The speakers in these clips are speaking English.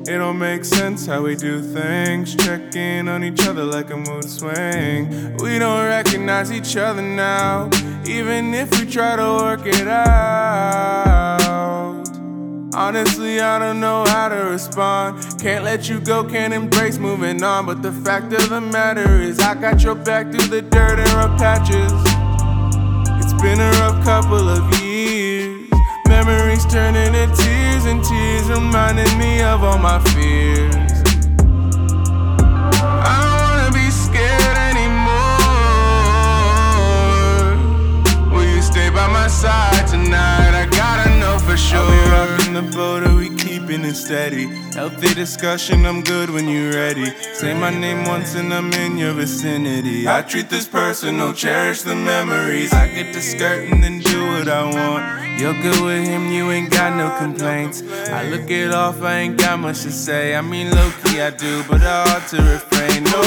It don't make sense how we do things. Check in on each other like a mood swing. We don't recognize each other now, even if we try to work it out. Honestly, I don't know how to respond. Can't let you go, can't embrace moving on. But the fact of the matter is I got your back through the dirt and rough patches. It's been a rough couple of years. Memories turning to tears and tears reminding me of all my fears. I don't wanna be scared anymore. Will you stay by my side tonight? I gotta know for sure. Are we rocking the boat or we keeping it steady? Healthy discussion, I'm good when you ready. Say my name once and I'm in your vicinity. I treat this personal, cherish the memories. I get to skirt and then do what I want. You're good with him, you ain't got no complaints. I look it off, I ain't got much to say. I mean low-key I do, but I ought to refrain. No,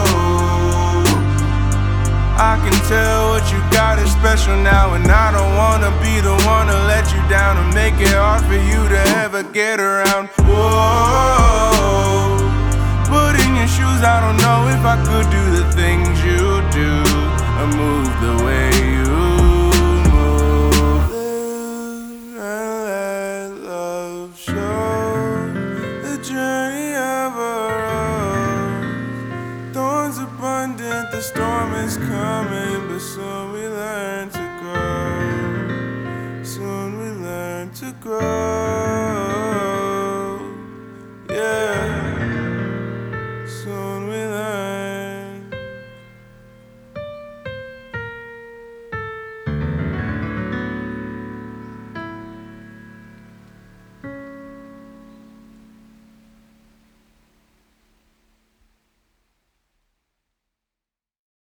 I can tell what you got is special now, and I don't wanna be the one to let you down and make it hard for you to ever get around. Whoa, but in your shoes, I don't know if I could do the things you do or move the way